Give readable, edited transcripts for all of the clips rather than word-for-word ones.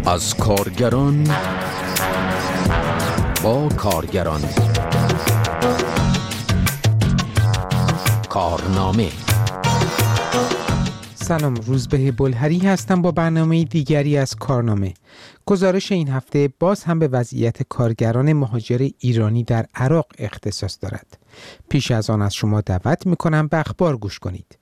از کارگران با کارگران. کارنامه. سلام، روزبه بلهری هستم با برنامه دیگری از کارنامه. گزارش این هفته باز هم به وضعیت کارگران مهاجر ایرانی در عراق اختصاص دارد. پیش از آن از شما دعوت می‌کنم به اخبار گوش کنید.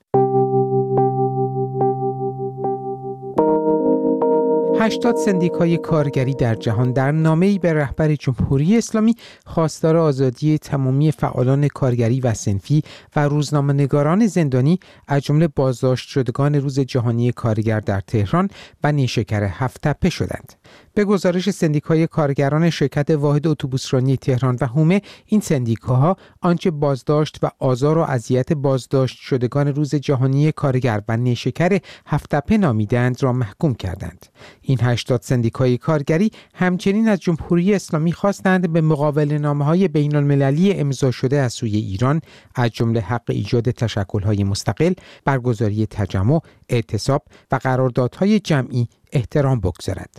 80 سندیکای کارگری در جهان در نامه‌ای به رهبر جمهوری اسلامی خواستار آزادی تمامی فعالان کارگری و صنفی و روزنامه‌نگاران زندانی از جمله بازداشت شدگان روز جهانی کارگر در تهران و نیشکر هفت‌تپه شدند. به گزارش سندیکای کارگران شرکت واحد اتوبوسرانی تهران و حومه، این سندیکاها آنچه بازداشت و آزار و اذیت بازداشت شدگان روز جهانی کارگر و نیشکر هفت‌تپه نامیدند را محکوم کردند. این 80 سندیکای کارگری همچنین از جمهوری اسلامی خواستند به مقاوله‌نامه‌های بین‌المللی امضا شده از سوی ایران از جمله حق ایجاد تشکل‌های مستقل، برگزاری تجمع، اعتصاب و قراردادهای جمعی احترام بگذارد.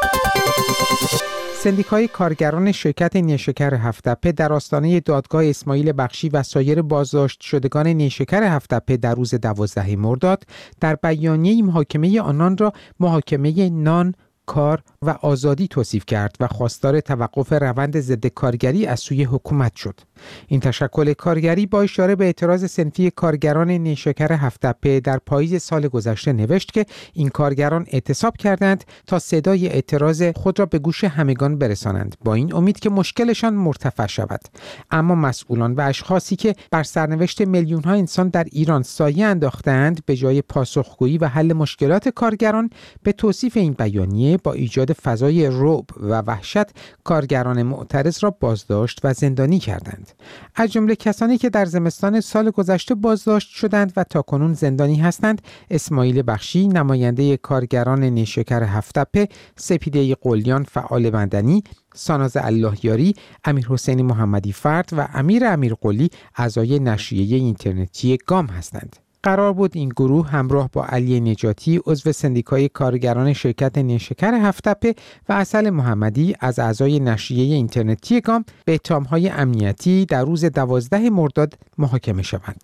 سندیکای کارگران شرکت نیشکر هفت‌تپه در آستانه دادگاه اسماعیل بخشی و سایر بازداشت شدگان نیشکر هفت‌تپه در روز 12 مرداد در بیانیه محاکمه آنان را محاکمه نان، کار و آزادی توصیف کرد و خواستار توقف روند ضد کارگری از سوی حکومت شد. این تشکل کارگری با اشاره به اعتراض صنفی کارگران نیشکر هفت‌تپه در پاییز سال گذشته نوشت که این کارگران اعتصاب کردند تا صدای اعتراض خود را به گوش همگان برسانند، با این امید که مشکلشان مرتفع شود. اما مسئولان و اشخاصی که بر سرنوشت میلیون‌ها انسان در ایران سایه انداختند، به جای پاسخگویی و حل مشکلات کارگران، به توصیف این بیانیه با ایجاد فضای رعب و وحشت کارگران معترض را بازداشت و زندانی کردند. از جمله کسانی که در زمستان سال گذشته بازداشت شدند و تاکنون زندانی هستند: اسماعیل بخشی نماینده کارگران نیشکر هفت‌تپه، سپیده قلیان فعال مدنی، ساناز اللهیاری، امیرحسین محمدی فرد و امیر قلی اعضای نشریه اینترنتی گام هستند. قرار بود این گروه همراه با علی نجاتی عضو سندیکای کارگران شرکت نیشکر هفت‌تپه و عسل محمدی از اعضای نشریه اینترنتی گام به اتهام‌های امنیتی در روز 12 مرداد محاکمه شوند.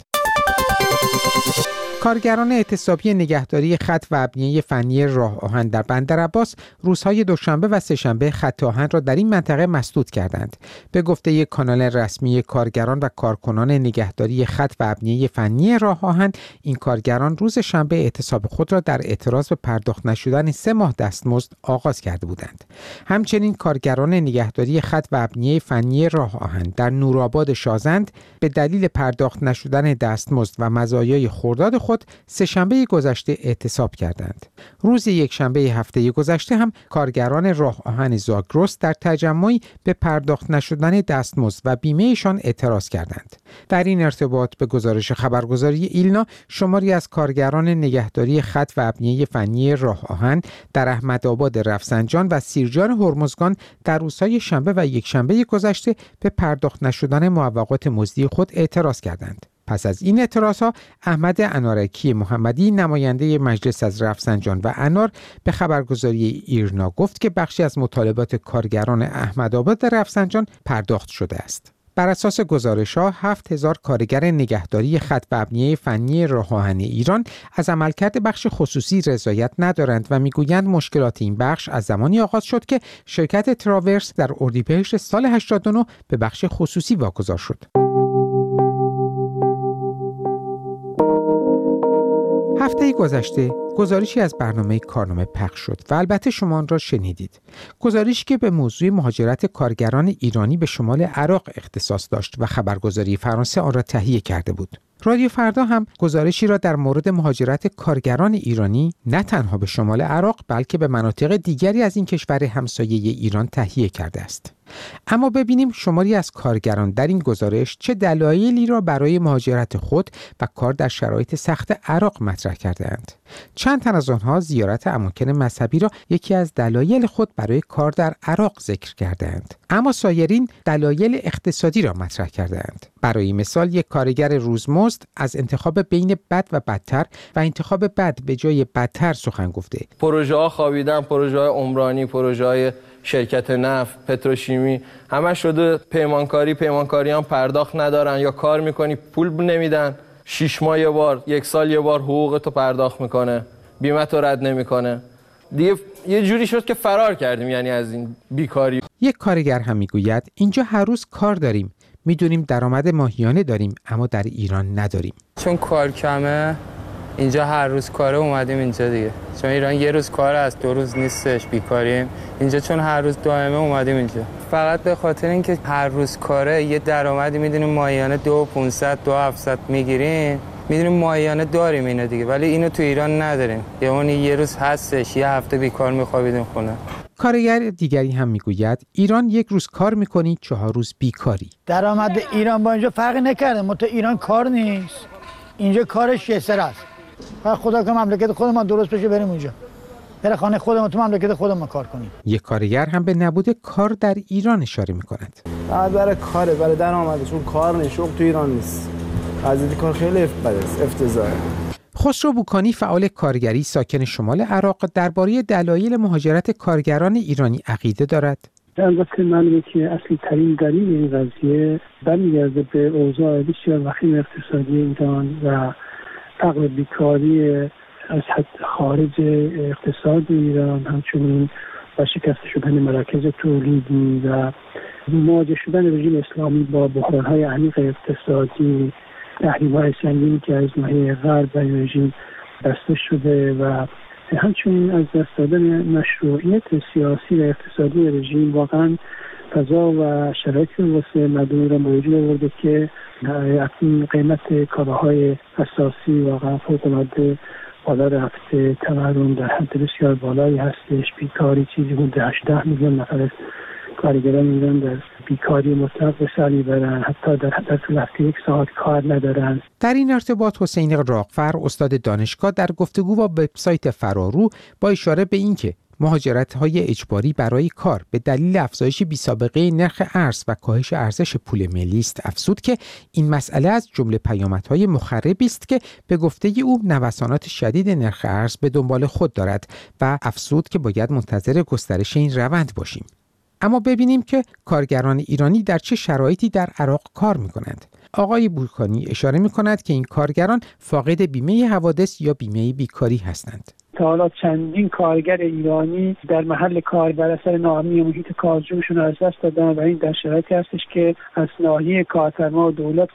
کارگران اعتصابی نگهداری خط و ابنیه فنی راه آهن در بندرعباس روزهای دوشنبه و سه‌شنبه خط آهن را در این منطقه مسدود کردند. به گفته یک کانال رسمی کارگران و کارکنان نگهداری خط و ابنیه فنی راه آهن، این کارگران روز شنبه اعتصاب خود را در اعتراض به پرداخت نشدن 3 ماه دستمزد آغاز کرده بودند. همچنین کارگران نگهداری خط و ابنیه فنی راه آهن در نورآباد شازند به دلیل پرداخت نشدن دستمزد و مزایای خرداد خود سه‌شنبه گذشته اعتصاب کردند. روز یکشنبه هفته گذشته هم کارگران راه آهن زاگرس در تجمعی به پرداخت نشدن دستمزد و بیمه‌شان اعتراض کردند. در این ارتباط به گزارش خبرگزاری ایلنا، شماری از کارگران نگهداری خط و ابنیه فنی راه آهن در احمدآباد رفسنجان و سیرجان هرمزگان در روزهای شنبه و یکشنبه گذشته به پرداخت نشدن معوقات مزدی خود اعتراض کردند. پس از این اعتراضها، احمد انارکی محمدی نماینده مجلس از رفسنجان و انار به خبرگزاری ایرنا گفت که بخشی از مطالبات کارگران احمدآباد رفسنجان پرداخت شده است. بر اساس گزارش‌ها 7000 کارگر نگهداری خط و ابنیه فنی راه آهن ایران از عملکرد بخش خصوصی رضایت ندارند و میگویند مشکلات این بخش از زمانی آغاز شد که شرکت تراورس در اردیبهشت سال 89 به بخش خصوصی واگذار شد. هفته گذشته گزارشی از برنامه کارنامه پخش شد و البته شما آن را شنیدید. گزارشی که به موضوع مهاجرت کارگران ایرانی به شمال عراق اختصاص داشت و خبرگزاری فرانسه آن را تهیه کرده بود. رادیو فردا هم گزارشی را در مورد مهاجرت کارگران ایرانی نه تنها به شمال عراق بلکه به مناطق دیگری از این کشور همسایه ایران تهیه کرده است. اما ببینیم شماری از کارگران در این گزارش چه دلایلی را برای مهاجرت خود و کار در شرایط سخت عراق مطرح کرده‌اند. چند تن از آنها زیارت اماکن مذهبی را یکی از دلایل خود برای کار در عراق ذکر کرده‌اند، اما سایرین دلایل اقتصادی را مطرح کرده‌اند. برای مثال یک کارگر روزمزد از انتخاب بین بد و بدتر و انتخاب بد به جای بدتر سخن گفته. پروژه‌ها خوابیدن، پروژه‌های عمرانی، پروژه‌های شرکت نفت، پتروشیمی، همه شده پیمانکاریان پرداخت ندارن یا کار میکنی پول نمیدن، 6 ماه یه بار، 1 سال یه بار حقوقتو پرداخت میکنه، بیمه تو رد نمیکنه. دیگه یه جوری شد که فرار کردیم یعنی از این بیکاری. یک کارگر هم میگوید اینجا هر روز کار داریم، میدونیم درآمد ماهیانه داریم اما در ایران نداریم. چون کار کمه اینجا هر روز کاره اومدیم اینجا دیگه. چون ایران یه روز کار است، 2 روز نیستش، بیکاریم. اینجا چون هر روز دائمه اومدیم اینجا. فقط به خاطر اینکه هر روز کاره یه درآمدی میدونیم ماهیانه 2500 2700 میگیریم. میدونیم ماهیانه داریم اینو دیگه، ولی اینو تو ایران نداریم. یه روز هستش، یه هفته بیکار میخوابیدیم خونه. کارگر دیگری هم میگوید ایران 1 روز کار میکنی 4 روز بیکاری. درآمد ایران با اینجا فرقی نکرده، تو ایران کار نیست، اینجا کارش یه سر است. خدا که مملکت خودمان درست بشه بریم اونجا، برای خانه خودمان تو مملکت خودمان کار کنیم. یک کارگر هم به نبود کار در ایران اشاره میکند. برای کاره، برای درآمد، چون کار نیست، شغل تو ایران نیست. قضیه کار خیلی افتضاحه. خسرو بوکانی فعال کارگری ساکن شمال عراق درباره دلایل مهاجرت کارگران ایرانی عقیده دارد. البته معلومه که اصلی ترین دلیل این قضیه برمیگرده به اوضاع بسیار وخیم اقتصادی ایران و فقر بیکاری از حد خارج اقتصاد ایران، همچنین و شکست شدن مراکز تولیدی و مواجه شدن رژیم اسلامی با بحران‌های عمیق اقتصادی، تحریم‌های سنگینی که از ناحیه غرب و رژیم بسته شده و همچنین از دست دادن مشروعیت سیاسی و اقتصادی رژیم واقعا فضا و شرایطی واسه مردم را موجود آورده که اکنون قیمت کالاهای اساسی واقعا فوق‌العاده بالا رفته، تورم در حد بسیار بالایی هستش، بیکاری چیزی حدود 18 میلیون نفر کارگران ایران در بیکاری مطلق به سر میبرن، حتی در طول هفته 1 ساعت کار ندارن. در این ارتباط حسین راغفر استاد دانشگاه در گفتگو با وبسایت فرارو با اشاره به اینکه مهاجرت‌های اجباری برای کار به دلیل افزایش بی‌سابقه نرخ ارز و کاهش ارزش پول ملی است افزود که این مسئله از جمله پیامدهای مخربی است که به گفته او نوسانات شدید نرخ ارز به دنبال خود دارد و افزود که باید منتظر گسترش این روند باشیم. اما ببینیم که کارگران ایرانی در چه شرایطی در عراق کار می‌کنند. آقای بوکانی اشاره می‌کند که این کارگران فاقد بیمه حوادث یا بیمه بیکاری هستند. تا حالا چندین کارگر ایرانی در محل کار بر اثر ناامنی محیط کارشون از دست دادن و این در شرایطی هستش که از ناحیه کارفرما و دولت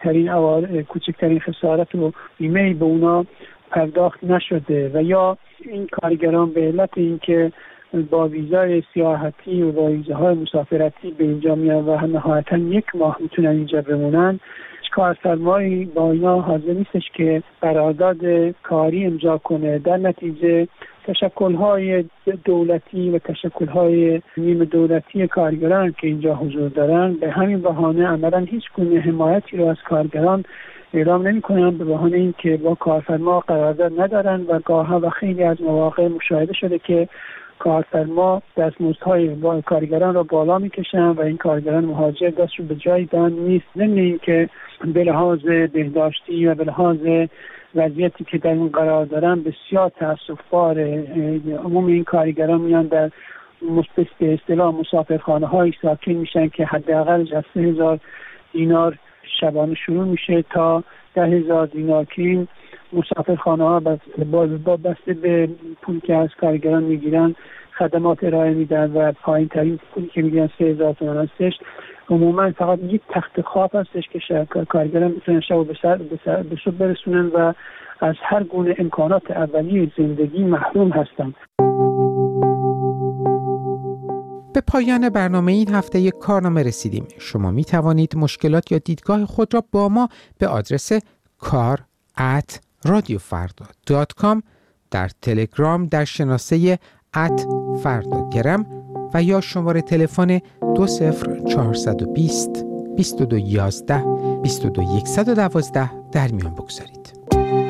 کوچکترین خسارت و بیمه به اونا پرداخت نشده و یا این کارگران به علت اینکه با ویزای سیاحتی و با ویزاهای مسافرتی به اینجا میان و نهایتاً 1 ماه میتونن اینجا بمونن، کارفرمایی با اینا حاضر نیستش که قرارداد کاری امضا کنه. در نتیجه تشکل‌های دولتی و تشکل‌های نیمه دولتی کارگران که اینجا حضور دارن به همین بهانه عملاً هیچ گونه حمایتی رو از کارگران اعلام نمی‌کنن، به بهانه اینکه با کارفرما قرارداد ندارن و گاه‌ها و خیلی از مواقع مشاهده شده که کارفرما دستمزدهای کارگران را بالا میکشن و این کارگران مهاجر دستشون به جایی دان نیست، ضمن اینکه به لحاظ بهداشتی و به لحاظ وضعیتی که در اون قرار دارن بسیار تأسف‌باره. عموم این کارگران میان در به اصطلاح مسافرخانه‌های ساکن میشن که حداقلش از 3000 دینار شبانه شروع میشه تا 10,000 دینار که این مسافرخانه ها با بسته به پولی که از کارگران میگیرن خدمات ارائه میدن و پایین ترین پولی که میگیرن 3,000 تومان هستش. عموما فقط یک تخت خواب هستش که کارگران میتونن شب به صبح برسونن و از هر گونه امکانات اولیه زندگی محروم هستند. به پایان برنامه این هفته یک کارنامه رسیدیم. شما می توانید مشکلات یا دیدگاه خود را با ما به آدرس kar@radiofarda.com در تلگرام در شناسه @fardagram و یا شماره تلفن 20420 2211 22112 در میان بگذارید.